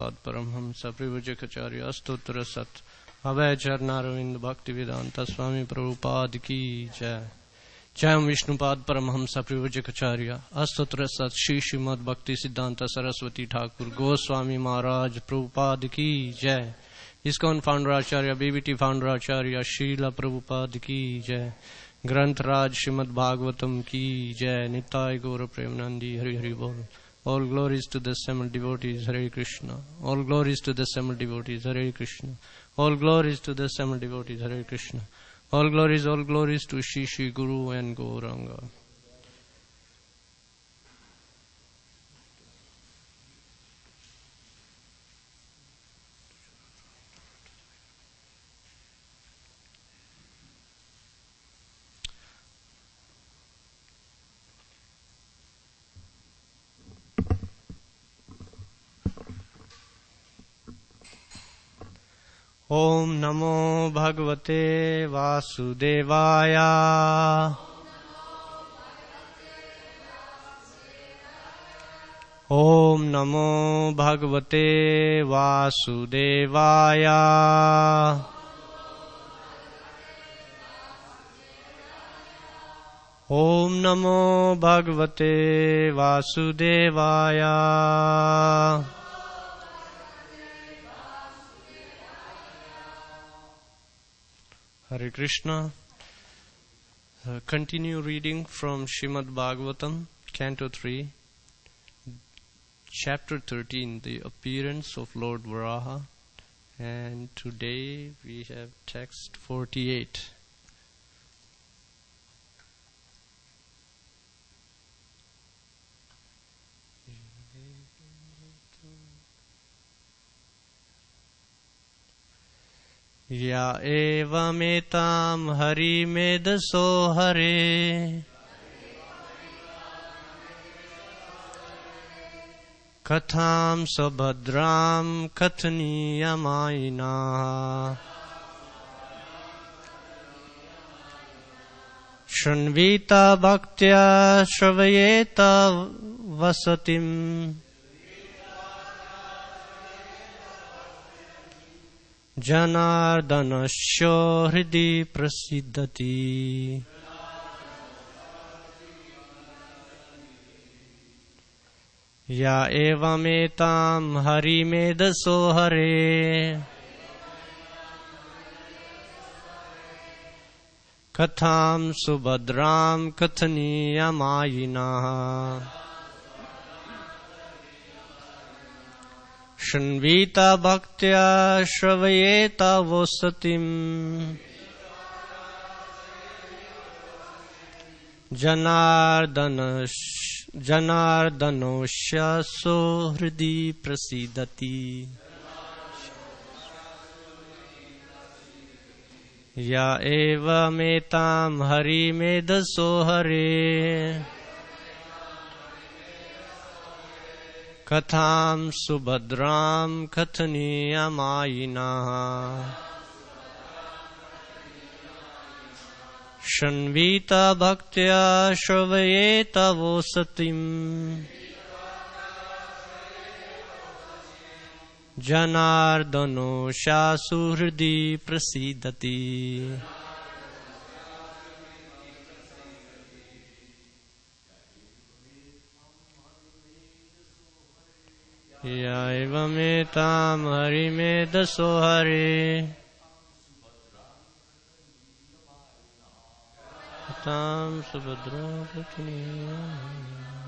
पाद परमहंस परिव्राजकाचार्य स्तोत्र सत अभय चरणारविंद भक्ति वेदांत स्वामी प्रभुपाद की जय। जय विष्णुपाद परमहंस परिव्राजकाचार्य स्तोत्र सत श्री श्रीमद भक्ति सिद्धांत सरस्वती ठाकुर गोस्वामी महाराज प्रभुपाद की जय। ISKCON founder acharya BBT founder acharya Srila Prabhupada की जय। ग्रंथराज श्रीमद् भागवतम की जय। निताय गौर प्रेमानंदी हरि हरि बोल। All glories to the assembled devotees, Hare Krishna. All glories to the assembled devotees, Hare Krishna. All glories to the assembled devotees, Hare Krishna. All glories to Shri Shri Guru and Gauranga. ओम नमो भगवते वासुदेवाय। ओम नमो भगवते वासुदेवाय। ओम नमो भगवते वासुदेवाय। Hare Krishna. Continue reading from Srimad Bhagavatam, Canto 3, Chapter 13, The Appearance of Lord Varaha. And today we have text 48. या एवमेतां हरिमेधसो हरे कथां सुभद्रां कथनीयमायिना शृण्वीता भक्त्या श्रवयेत वसतिम् जनार्दनस्य हृदि प्रसीदति। या एवमेतां हरिमेधसो हरे कथां सुभद्रां कथनीयमायिनः शृण्वीता भक्त्या श्रवयेत वसतिम् जनार्दनस्य हृदि प्रसीदति। या एवमेतां हरिमेधसो हरे कथां सुभद्रां कथनीयमायिनः शृण्वीता भक्त्या श्रवयेत वसतिम् जनार्दनस्य हृदि प्रसीदति। या एवमेतां हरिमेधसो हरे कथां सुभद्रां कथनीयमायिनः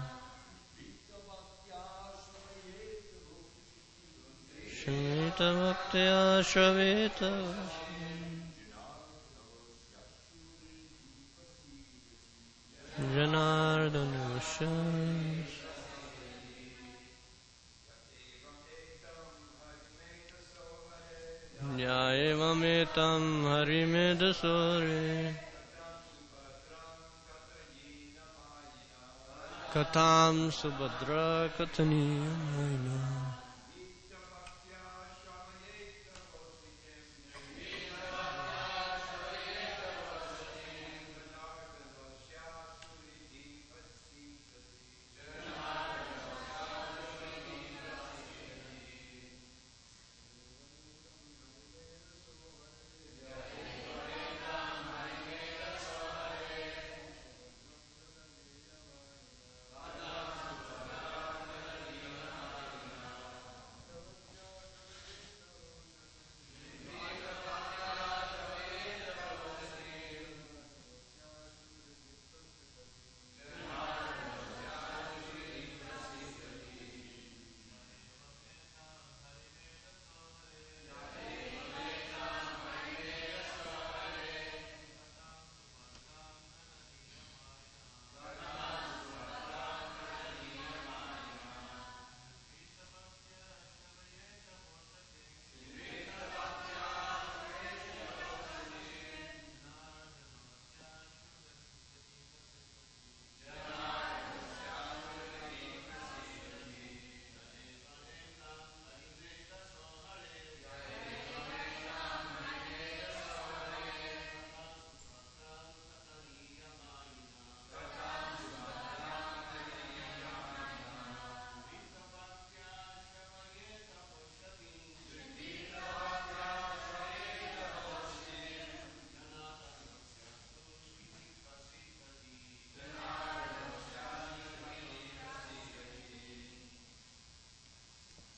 शृण्वीत भक्त्या श्रवेत जनार्दनस्य। या एवमेतां हरिमेधसो हरे कथां सुभद्रा कथनीयमायिनः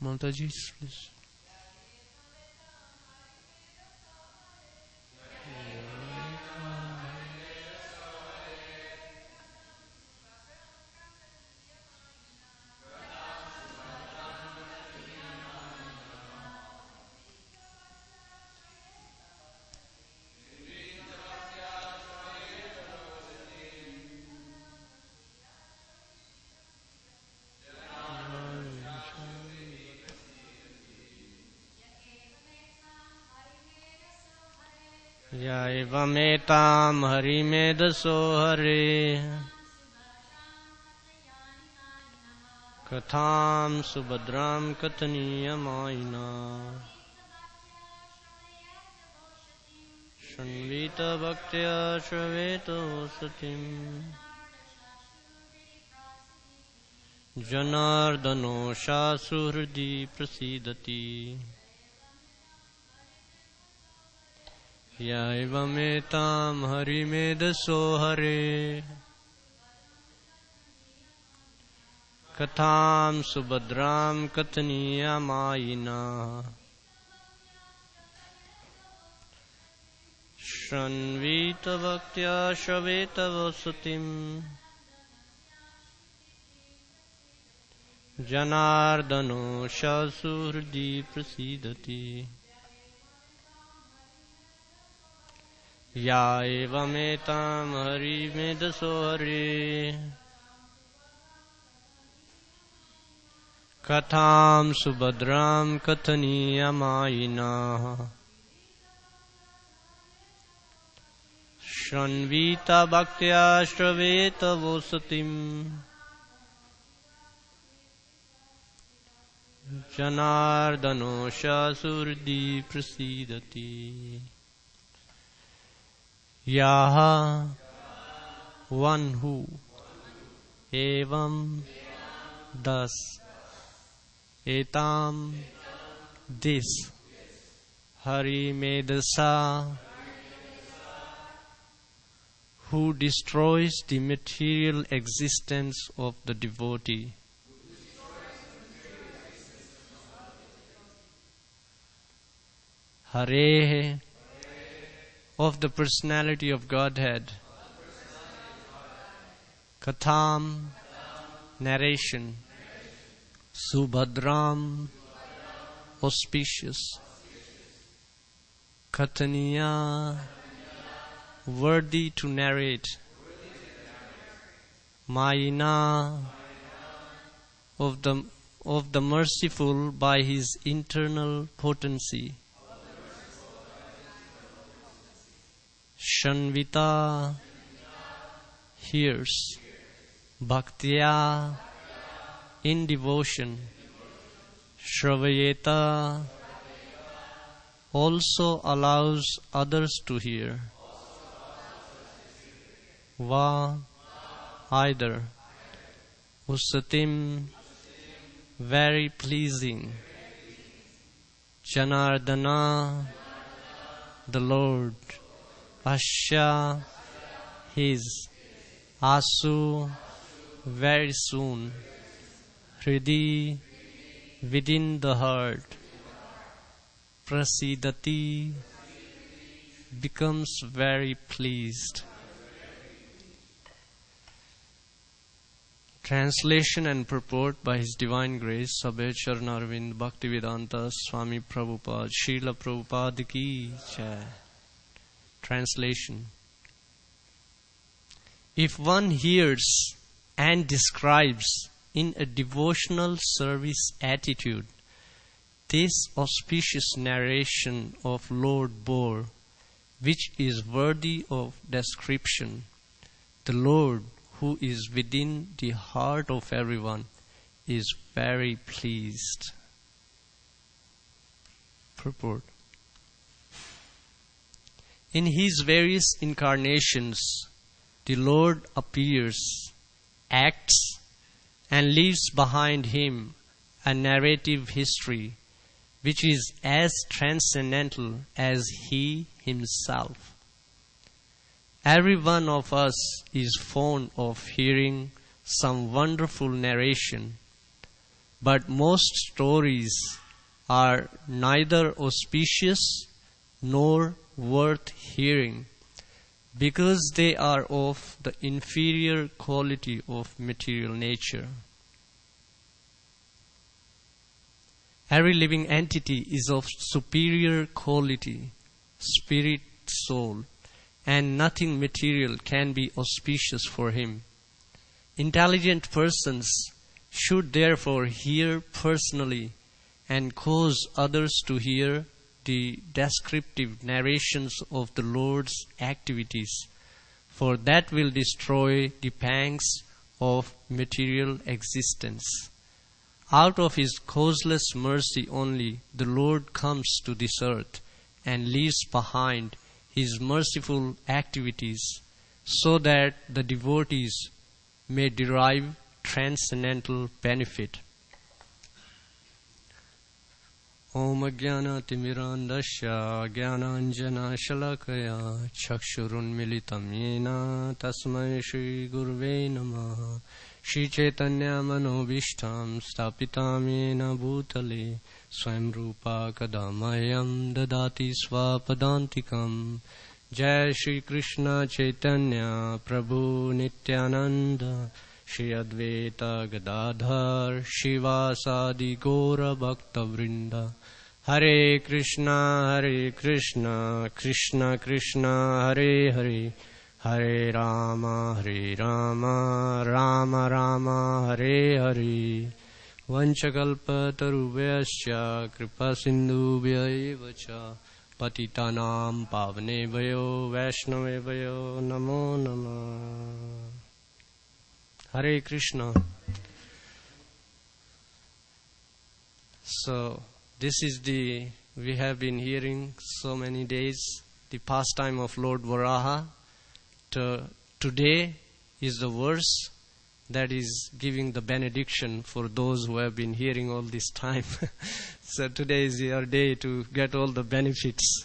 Mataji, please. या एवमेतां हरिमेधसो हरे कथां सुभद्रां कथनीयमायिना शृण्वीत भक्त्या श्रवेतो सतिम् जनार्दनो शासुहृदि प्रसीदति या एवमेतां हरिमेधसो हरे कथां सुभद्रां कथनीयमायिना शृण्वीत भक्त्या श्रवेत वसतिम् जनार्दनो शासुहृदि प्रसीदति या एवमेतां हरिमेधसो हरे कथां सुभद्रां कथनीयमायिना शृण्वीत भक्त्या श्रवेत वसतिम् जनार्दनो शासुहृदि प्रसीदति याः one who evam thus etam this Harimedasa who destroys the material existence of the devotee Hare of the personality of Godhead Katham narration Subhadram auspicious Kathaniya worthy to narrate Mayina of the merciful by his internal potency Shanvita hears Bhaktya in devotion Shravayeta also allows others to hear Va either Usatim very pleasing Janardana the Lord Asya his Asu very soon Hridi within the heart Prasidati becomes very pleased. Translation and purport by His Divine Grace Sabha Charanarvind Bhaktivedanta Swami Prabhupada Srila Prabhupada ki Jai. Translation. If one hears and describes in a devotional service attitude this auspicious narration of Lord Bore, which is worthy of description, the Lord who is within the heart of everyone is very pleased. Purport. In His various incarnations, the Lord appears, acts, and leaves behind Him a narrative history which is as transcendental as He Himself. Every one of us is fond of hearing some wonderful narration. But most stories are neither auspicious nor worth hearing, because they are of the inferior quality of material nature. Every living entity is of superior quality, spirit, soul, and nothing material can be auspicious for him. Intelligent persons should therefore hear personally and cause others to hear the descriptive narrations of the Lord's activities, for that will destroy the pangs of material existence. Out of His causeless mercy only, the Lord comes to this earth and leaves behind His merciful activities, so that the devotees may derive transcendental benefit. Om Jnana-timirandasya Jnananjana-shalakaya Chakshurunmilitam Yena Tasmai Shri Gurve Namaha. Shri Chaitanya Manobishtam Stapitam Yena Bhutale Swayam Rupa Kadamayam Dadati Swapadantikam. Jai Shri Krishna Chaitanya Prabhu Nityananda Shri Advaita Gadadhar Shivasadi Gora Bhakta Vrinda. Hare Krishna, Krishna Krishna, Hare Hare, Hare Rama, Rama Rama, Hare Hare. Vanchakalpatarubhyascha kripa sindhubhya eva cha patitanam pavanebhyo vaishnavebhyo namo namah. Hare Krishna. So, we have been hearing so many days, the pastime of Lord Varaha. Today is the verse that is giving the benediction for those who have been hearing all this time. So today is your day to get all the benefits.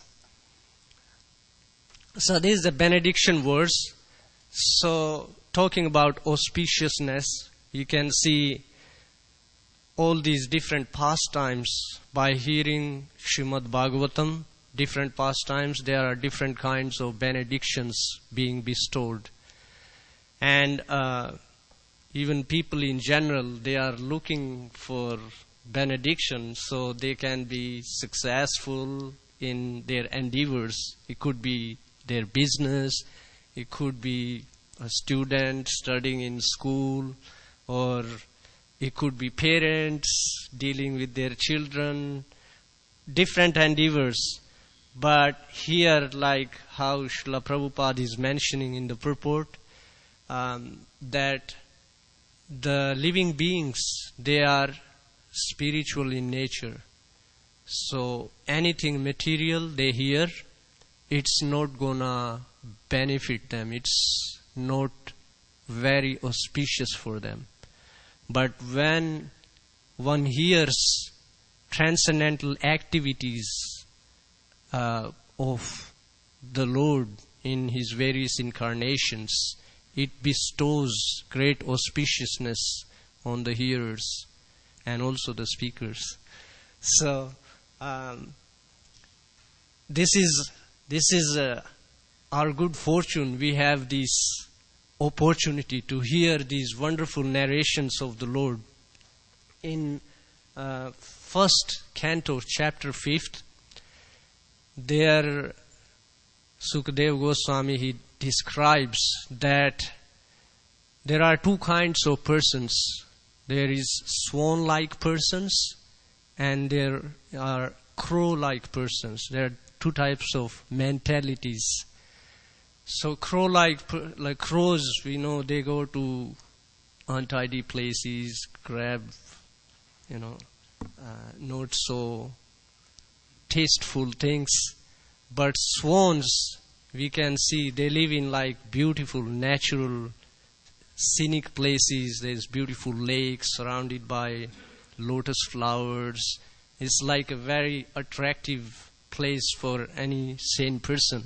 So this is the benediction verse. So talking about auspiciousness, you can see all these different pastimes by hearing Srimad Bhagavatam. Different pastimes, there are different kinds of benedictions being bestowed. And even people in general, they are looking for benediction so they can be successful in their endeavors. It could be their business, it could be a student studying in school, or it could be parents dealing with their children, different endeavors. But here, like how Srila Prabhupada is mentioning in the purport, that the living beings, they are spiritual in nature. So anything material they hear, it's not gonna benefit them. It's not very auspicious for them. But when one hears transcendental activities of the Lord in His various incarnations, it bestows great auspiciousness on the hearers and also the speakers. So this is our good fortune. We have this opportunity to hear these wonderful narrations of the Lord. In first canto, chapter 5th, there Sukadeva Goswami, he describes that there are two kinds of persons. There is swan-like persons and there are crow-like persons. There are two types of mentalities. So like crows, we know they go to untidy places, grab, not so tasteful things. But swans, we can see they live in like beautiful, natural, scenic places. There's beautiful lakes surrounded by lotus flowers. It's like a very attractive place for any sane person.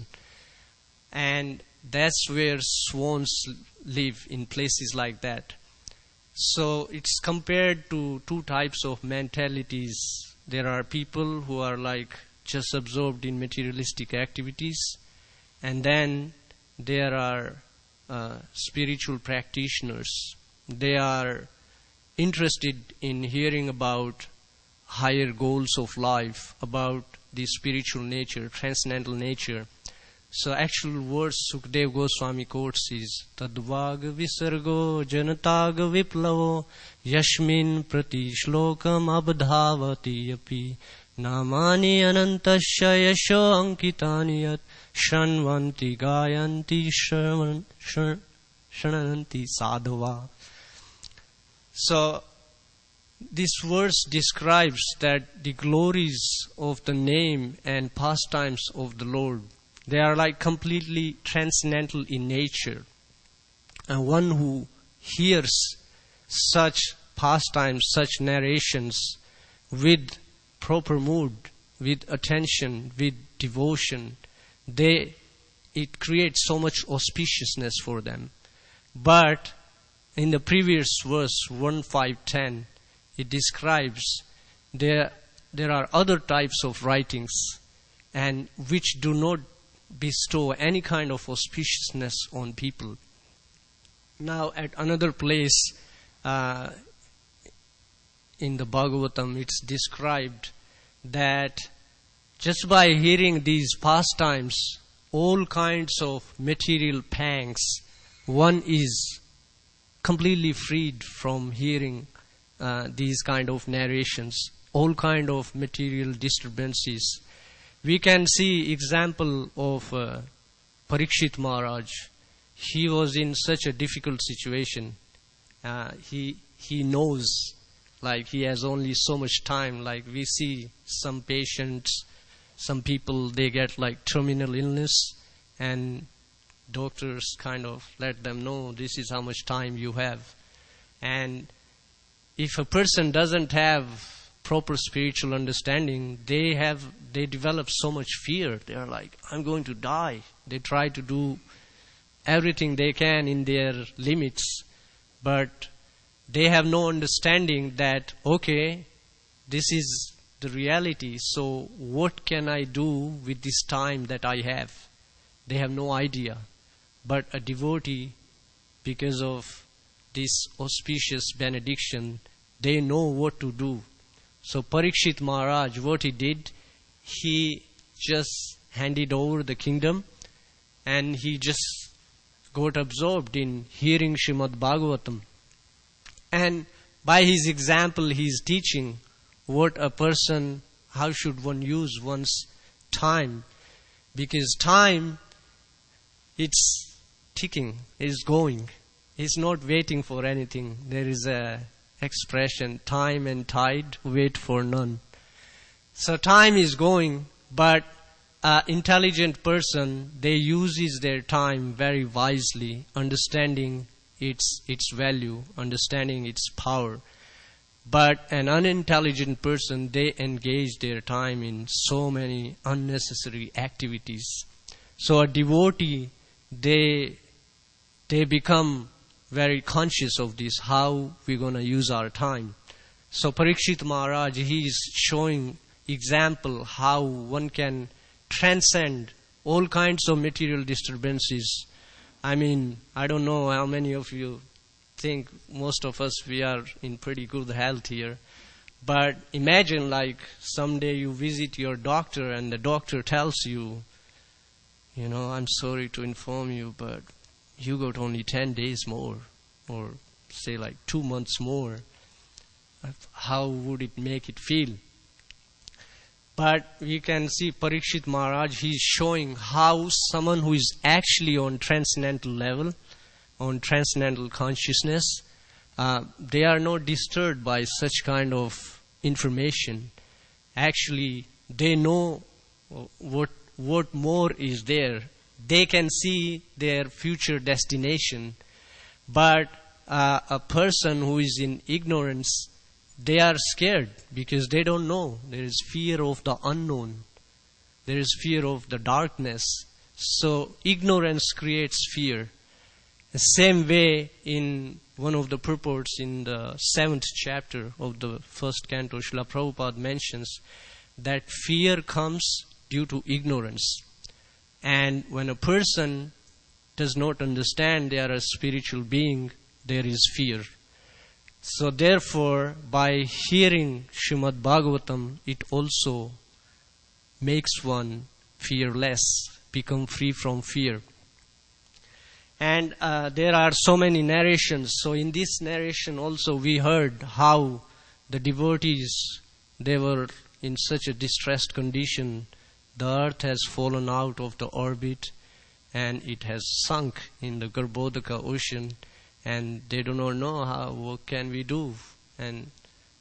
And that's where swans live, in places like that. So it's compared to two types of mentalities. There are people who are like just absorbed in materialistic activities, and then there are spiritual practitioners. They are interested in hearing about higher goals of life, about the spiritual nature, transcendental nature. So actual words Sukdev Goswami quotes is Tadvag Visargo Janatag Viplavo Yashmin Prati Shlokam Abdhavati Yapi Namani Anantasya Yasho Ankitani Yat Shranvanti Gayanti Shrananti Sadhava. So this verse describes that the glories of the name and pastimes of the Lord, they are like completely transcendental in nature. And one who hears such pastimes, such narrations with proper mood, with attention, with devotion, it creates so much auspiciousness for them. But in the previous verse, 1.5.10, it describes there are other types of writings and which do not bestow any kind of auspiciousness on people. Now at another place in the Bhagavatam, it's described that just by hearing these pastimes, all kinds of material pangs, one is completely freed from hearing these kind of narrations, all kind of material disturbances. We can see example of Parikshit Maharaj. He was in such a difficult situation. He knows, like he has only so much time. Like we see some patients, some people, they get like terminal illness, and doctors kind of let them know this is how much time you have. And if a person doesn't have proper spiritual understanding, they develop so much fear. They are like, I'm going to die. They try to do everything they can in their limits, but they have no understanding that, okay, this is the reality, so what can I do with this time that I have? They have no idea. But a devotee, because of this auspicious benediction, they know what to do. So Parikshit Maharaj, what he did, he just handed over the kingdom and he just got absorbed in hearing Srimad Bhagavatam. And by his example, he is teaching what a person, how should one use one's time. Because time, it's ticking, it's going. It's not waiting for anything. There is a expression, time and tide wait for none. So time is going, but an intelligent person, they uses their time very wisely, understanding its value, understanding its power. But an unintelligent person, they engage their time in so many unnecessary activities. So a devotee, they become very conscious of this, how we're going to use our time. So Parikshit Maharaj, he is showing example how one can transcend all kinds of material disturbances. I mean, I don't know how many of you think, most of us, we are in pretty good health here. But imagine like someday you visit your doctor and the doctor tells you, I'm sorry to inform you, but you got only 10 days more, or say like 2 months more. How would it make it feel? But we can see Parikshit Maharaj, he is showing how someone who is actually on transcendental level, on transcendental consciousness, they are not disturbed by such kind of information. Actually, they know what more is there. They can see their future destination. But a person who is in ignorance, they are scared because they don't know. There is fear of the unknown. There is fear of the darkness. So ignorance creates fear. The same way in one of the purports in the 7th chapter of the first canto, Srila Prabhupada mentions that fear comes due to ignorance. And when a person does not understand they are a spiritual being, there is fear. So therefore, by hearing Srimad Bhagavatam, it also makes one fearless, become free from fear. And there are so many narrations. So in this narration also we heard how the devotees, they were in such a distressed condition. The earth has fallen out of the orbit and it has sunk in the Garbhodaka ocean, and they do not know what can we do. And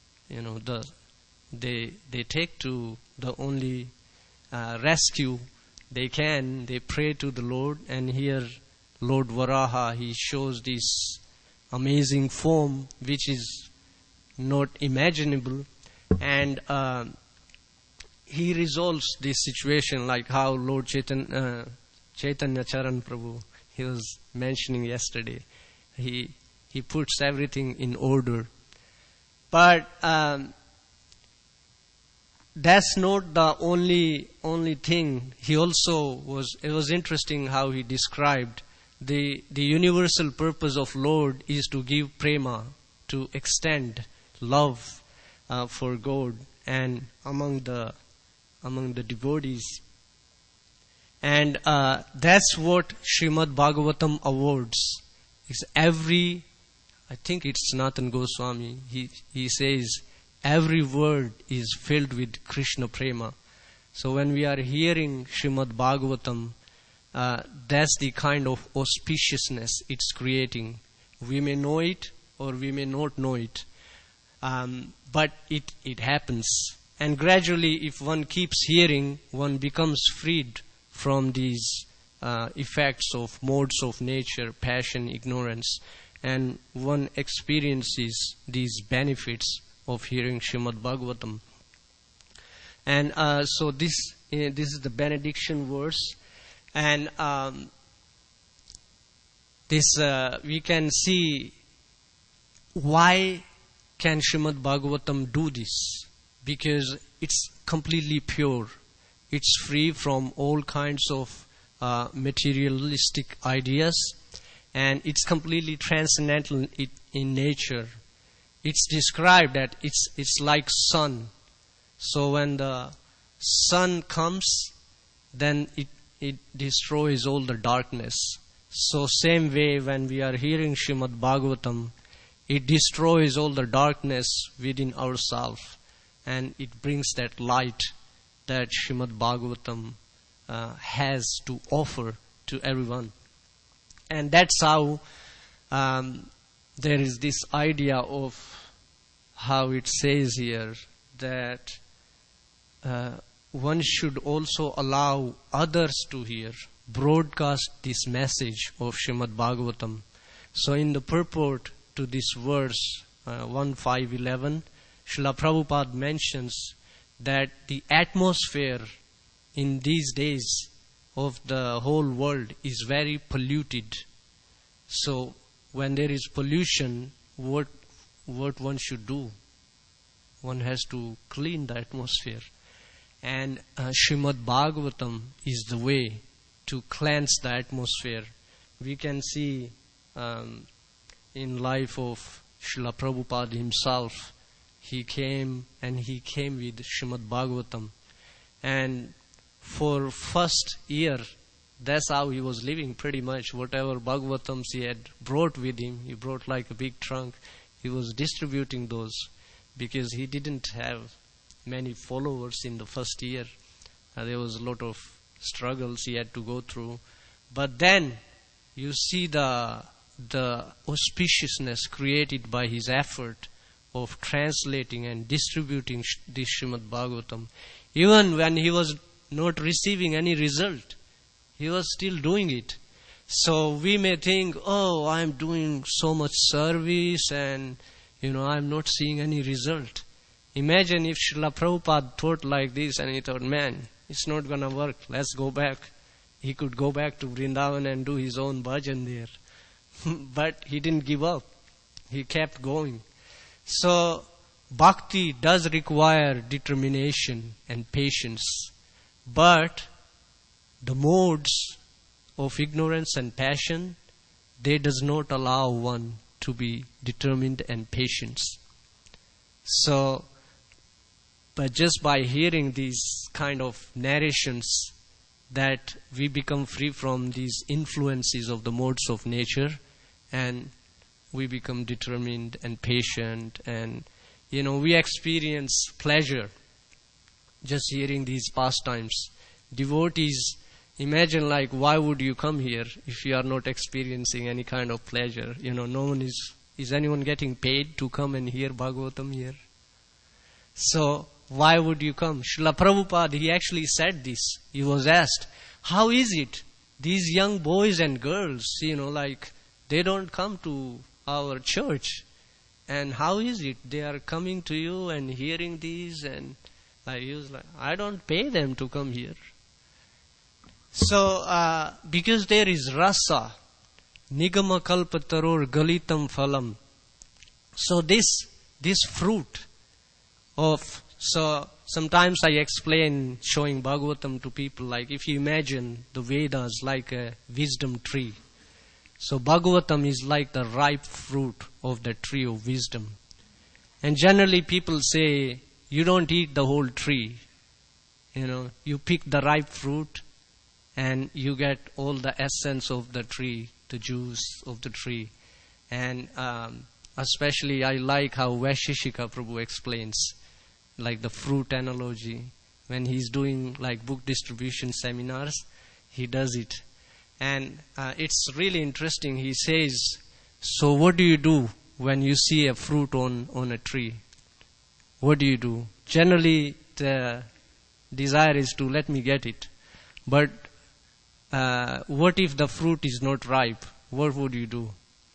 they take to the only rescue they can. They pray to the Lord, and here Lord Varaha, he shows this amazing form which is not imaginable, and he resolves this situation, like how Lord Chaitanya Charan Prabhu, he was mentioning yesterday. He puts everything in order. But that's not the only thing. He also it was interesting how he described the universal purpose of Lord is to give prema, to extend love for God and among the devotees. And that's what Srimad Bhagavatam awards. It's I think it's Sanatana Goswami, he says, every word is filled with Krishna prema. So when we are hearing Srimad Bhagavatam, that's the kind of auspiciousness it's creating. We may know it or we may not know it, but it happens. And gradually, if one keeps hearing, one becomes freed from these effects of modes of nature, passion, ignorance, and one experiences these benefits of hearing Srimad Bhagavatam. And so this is the benediction verse, and we can see why can Srimad Bhagavatam do this? Because it's completely pure. It's free from all kinds of materialistic ideas, and it's completely transcendental in nature. It's described that it's like sun. So when the sun comes, then it destroys all the darkness. So same way when we are hearing Srimad Bhagavatam, it destroys all the darkness within ourselves, and it brings that light that Srimad Bhagavatam has to offer to everyone. And that's how there is this idea of how it says here that one should also allow others to hear, broadcast this message of Srimad Bhagavatam. So in the purport to this verse 1.5.11, Srila Prabhupada mentions that the atmosphere in these days of the whole world is very polluted. So when there is pollution, what one should do? One has to clean the atmosphere. And Srimad Bhagavatam is the way to cleanse the atmosphere. We can see in life of Srila Prabhupada himself, he came with Srimad Bhagavatam. And for first year, that's how he was living pretty much. Whatever Bhagavatams he had brought with him, he brought like a big trunk. He was distributing those because he didn't have many followers in the first year. There was a lot of struggles he had to go through. But then you see the auspiciousness created by his effort of translating and distributing this Srimad Bhagavatam. Even when he was not receiving any result, he was still doing it. So we may think, oh, I'm doing so much service and I'm not seeing any result. Imagine if Srila Prabhupada thought like this and he thought, man, it's not going to work, let's go back. He could go back to Vrindavan and do his own bhajan there. But he didn't give up. He kept going. So, bhakti does require determination and patience. But the modes of ignorance and passion, they does not allow one to be determined and patient. So, but just by hearing these kind of narrations, that we become free from these influences of the modes of nature, and we become determined and patient, and we experience pleasure just hearing these pastimes. Devotees, imagine, like, why would you come here if you are not experiencing any kind of pleasure? No one is anyone getting paid to come and hear Bhagavatam here? So why would you come? Srila Prabhupada, he actually said this. He was asked, how is it these young boys and girls, like, they don't come to our church? And how is it they are coming to you and hearing these? And he was like, I don't pay them to come here. So, because there is rasa, nigama kalpataror galitam phalam. So this fruit of, so sometimes I explain showing Bhagavatam to people, like if you imagine the Vedas like a wisdom tree. So Bhagavatam is like the ripe fruit of the tree of wisdom. And generally people say, you don't eat the whole tree. You pick the ripe fruit and you get all the essence of the tree, the juice of the tree. And especially I like how Vaisheshika Prabhu explains, like the fruit analogy. When he's doing like book distribution seminars, he does it. And it's really interesting. He says, so what do you do when you see a fruit on a tree? What do you do? Generally, the desire is to let me get it. But what if the fruit is not ripe? What would you do?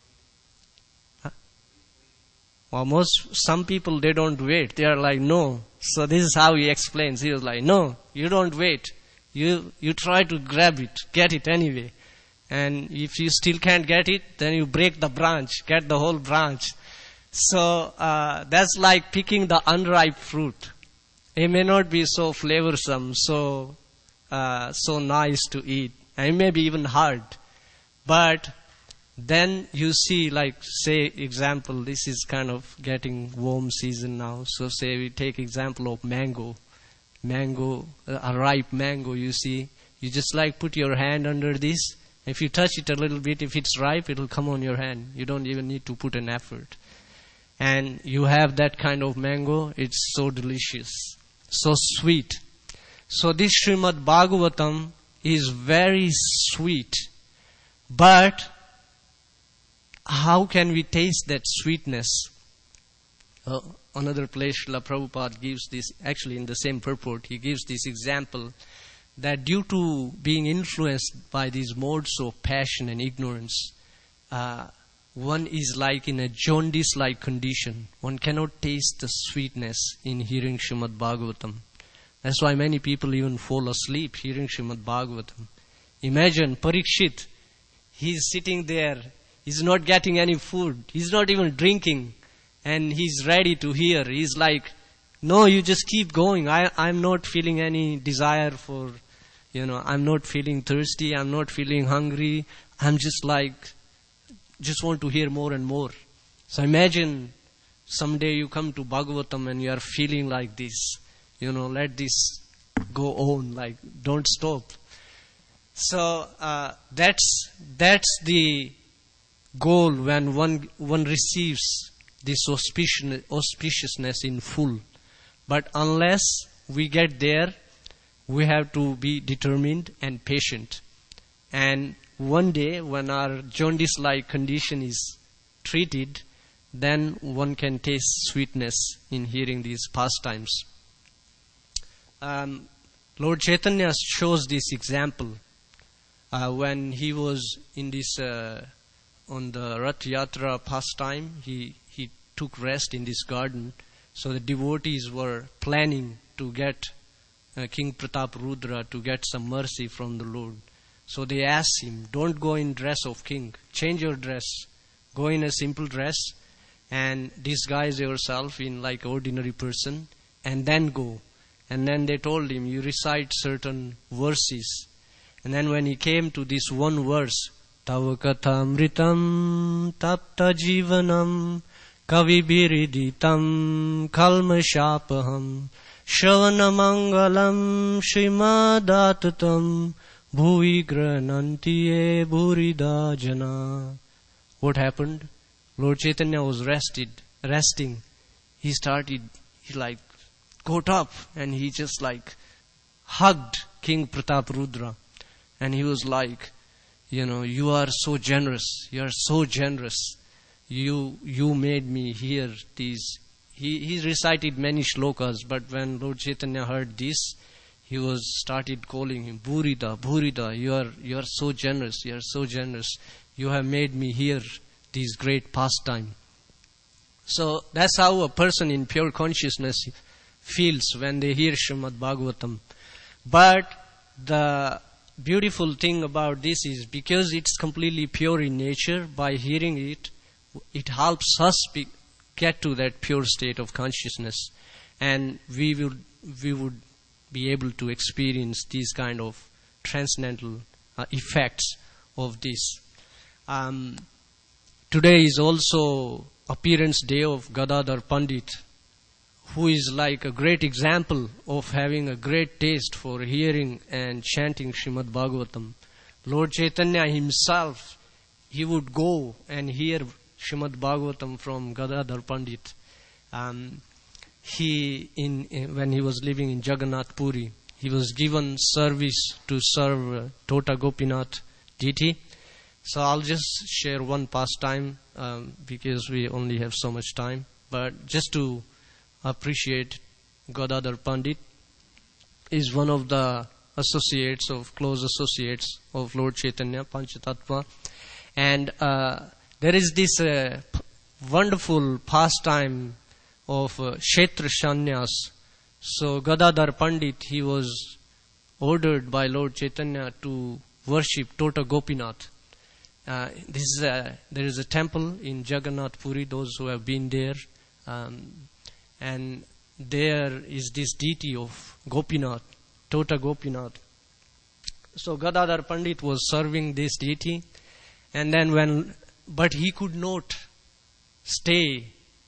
Well, some people, they don't wait. They are like, no. So this is how he explains. He was like, no, you don't wait. You try to grab it, get it anyway. And if you still can't get it, then you break the branch, get the whole branch. So that's like picking the unripe fruit. It may not be so flavorsome, so nice to eat, and it may be even hard. But then you see, like, say, example, this is kind of getting warm season now. So say we take example of mango, a ripe mango, you see. You just like put your hand under this. If you touch it a little bit, if it's ripe, it will come on your hand. You don't even need to put an effort. And you have that kind of mango, it's so delicious, so sweet. So this Srimad Bhagavatam is very sweet. But how can we taste that sweetness? Another place, Srila Prabhupada gives this, actually in the same purport, he gives this example that due to being influenced by these modes of passion and ignorance, one is like in a jaundice-like condition. One cannot taste the sweetness in hearing Srimad Bhagavatam. That's why many people even fall asleep hearing Srimad Bhagavatam. Imagine Parikshit, he's sitting there, he's not getting any food, he's not even drinking, and he's ready to hear. He's like, no, you just keep going. I'm not feeling any desire for, I'm not feeling thirsty, I'm not feeling hungry. I'm just want to hear more and more. So imagine someday you come to Bhagavatam and you are feeling like this. Let this go on, like, don't stop. So that's the goal when one receives this auspiciousness in full. But unless we get there, we have to be determined and patient. And one day, when our jaundice-like condition is treated, then one can taste sweetness in hearing these pastimes. Lord Chaitanya shows this example when he was in this on the Rath Yatra pastime. He took rest in this garden. So the devotees were planning to get King Pratap Rudra to get some mercy from the Lord. So they asked him, don't go in dress of king, change your dress, go in a simple dress. and disguise yourself in like ordinary person and then go. And then they told him, you recite certain verses. And then when he came to this one verse, Tava kathamritam tapta jivanam kavibiriditam kalmashapaham Shravanamangalam Srimadattatam Bhuvi Granantiye Bhurida Jana. What happened? Lord Chaitanya was resting. He like got up and he just like hugged King Pratap Rudra. And he was like, you are so generous. You are so generous. You made me hear these. He recited many shlokas, but when Lord Chaitanya heard this, he started calling him Bhurida, Bhurida. You are so generous. You are so generous. You have made me hear these great pastime. So that's how a person in pure consciousness feels when they hear Srimad Bhagavatam. But the beautiful thing about this is because it's completely pure in nature, by hearing it, it helps us get to that pure state of consciousness, and we would be able to experience these kind of transcendental effects of this. Today is also appearance day of Gadadhar Pandit, who is like a great example of having a great taste for hearing and chanting Srimad Bhagavatam. Lord Chaitanya himself, he would go and hear Srimad Bhagavatam from Gadadhar Pandit. When he was living in Jagannath Puri, he was given service to serve Tota Gopinath deity. So I'll just share one pastime because we only have so much time. But just to appreciate, Gadadhar Pandit is one of the close associates of Lord Chaitanya, Panchatattva. And there is this wonderful pastime of Kshetra Sannyas. So Gadadhar Pandit, he was ordered by Lord Chaitanya to worship Tota Gopinath. There is a temple in Jagannath Puri, those who have been there. And there is this deity of Gopinath, Tota Gopinath. So Gadadhar Pandit was serving this deity. And then but he could not stay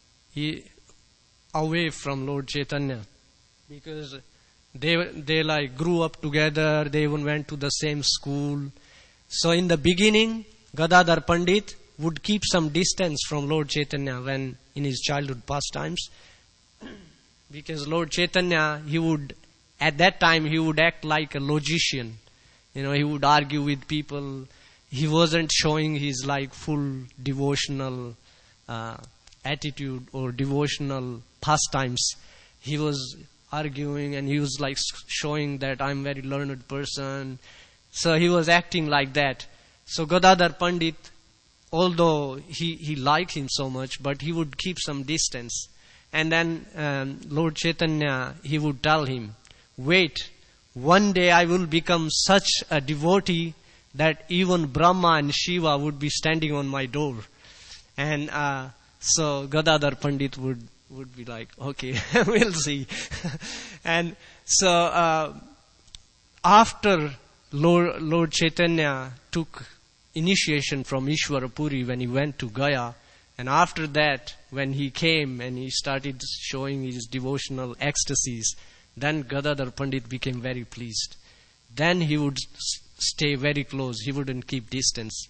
away from Lord Chaitanya, because they like grew up together, they even went to the same school. So in the beginning, Gadadhar Pandit would keep some distance from Lord Chaitanya when in his childhood pastimes, because Lord Chaitanya, at that time he would act like a logician. He would argue with people. He wasn't showing his like full devotional attitude or devotional pastimes. He was arguing and he was like showing that I'm a very learned person. So he was acting like that. So Gadadhar Pandit, although he liked him so much, but he would keep some distance. And then Lord Chaitanya, he would tell him, wait, one day I will become such a devotee that even Brahma and Shiva would be standing on my door. And so Gadadhar Pandit would be like, okay, we'll see. And so after Lord Chaitanya took initiation from Ishwara Puri when he went to Gaya, and after that, when he came and he started showing his devotional ecstasies, then Gadadhar Pandit became very pleased. Then he would stay very close. He wouldn't keep distance.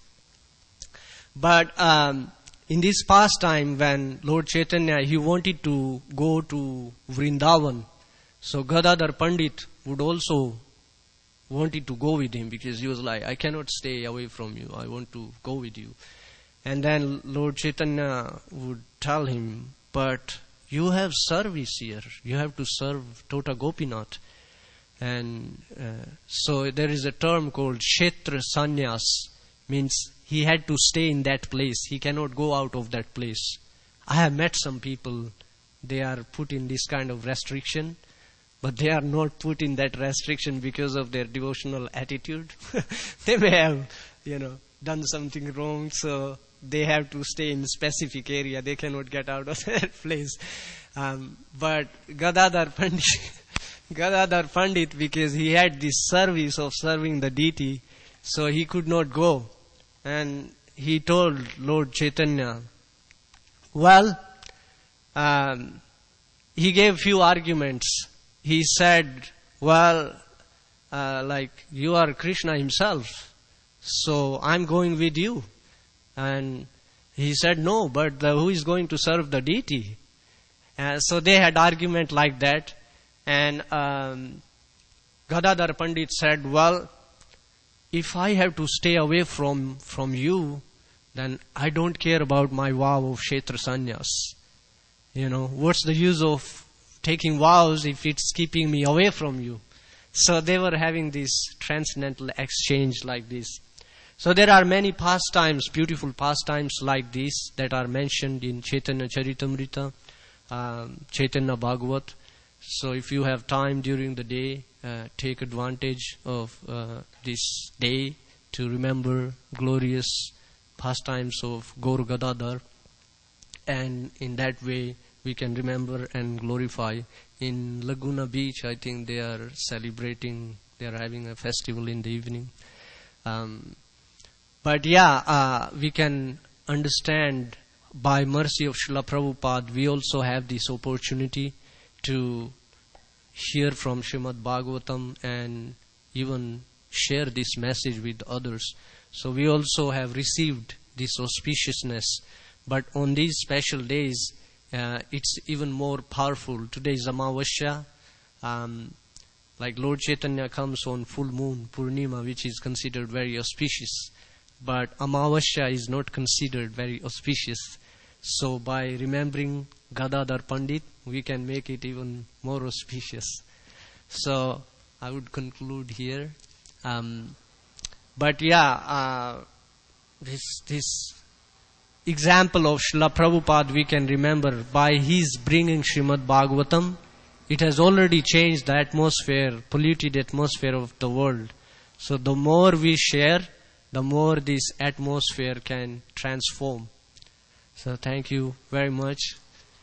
But in this pastime, when Lord Chaitanya, he wanted to go to Vrindavan, so Gadadhar Pandit would also wanted to go with him, because he was like, I cannot stay away from you. I want to go with you. And then Lord Chaitanya would tell him, but you have service here. You have to serve Tota Gopinath. And so there is a term called Kshetra Sannyas, means he had to stay in that place. He cannot go out of that place. I have met some people, they are put in this kind of restriction, but they are not put in that restriction because of their devotional attitude. They may have, done something wrong, so they have to stay in specific area. They cannot get out of their place. But Gadadhar Pandit, because he had this service of serving the deity, so he could not go. And he told Lord Chaitanya, well, he gave few arguments. He said, well, like, you are Krishna himself, so I'm going with you. And he said, no, but who is going to serve the deity? So they had argument like that. And Gadadhar Pandit said, well, if I have to stay away from you, then I don't care about my vow of Kshetra Sannyas. What's the use of taking vows if it's keeping me away from you? So they were having this transcendental exchange like this. So there are many pastimes, beautiful pastimes like this that are mentioned in Chaitanya Charitamrita, Chaitanya Bhagavat. So if you have time during the day, take advantage of this day to remember glorious pastimes of Gaur Gadadhar. And in that way, we can remember and glorify. In Laguna Beach, I think they are celebrating, they are having a festival in the evening. But we can understand by mercy of Srila Prabhupada, we also have this opportunity to hear from Srimad Bhagavatam and even share this message with others. So we also have received this auspiciousness. But on these special days, it's even more powerful. Today is Amavasya. Like Lord Chaitanya comes on full moon, Purnima, which is considered very auspicious. But Amavasya is not considered very auspicious. So by remembering Gadadhar Pandit, we can make it even more auspicious. So I would conclude here. This example of Srila Prabhupada we can remember by his bringing Srimad Bhagavatam. It has already changed the atmosphere, polluted atmosphere of the world. So the more we share, the more this atmosphere can transform. So thank you very much.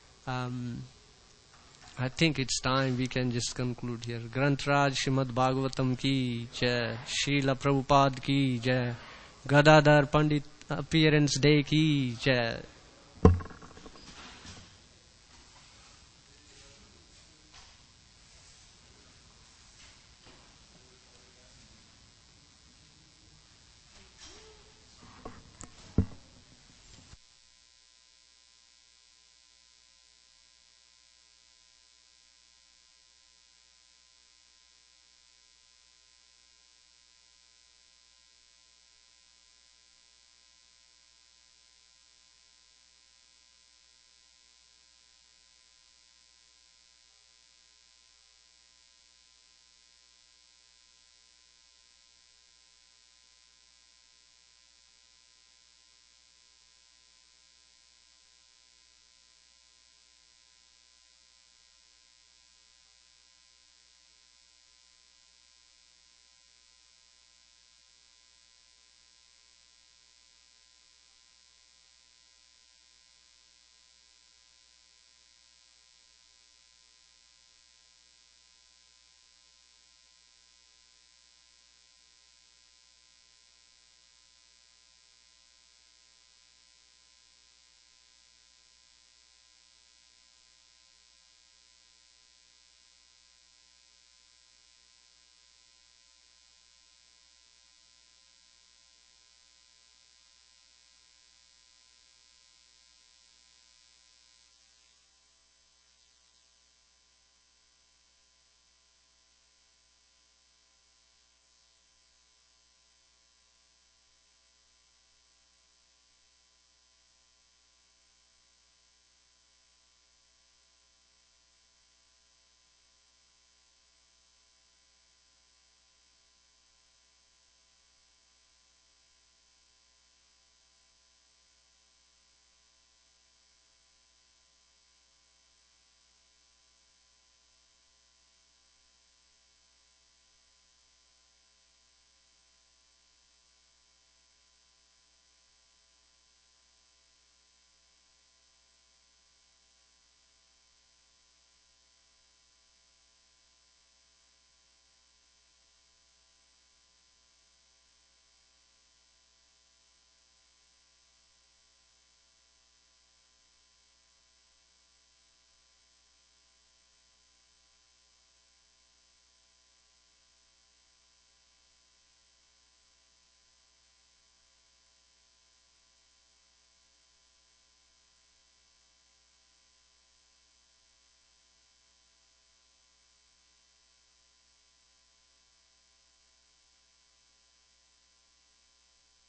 I think it's time we can just conclude here. Grantraj Srimad Bhagavatam ki jai, Srila Prabhupada ki jai, Gadadhar Pandit appearance day ki jai.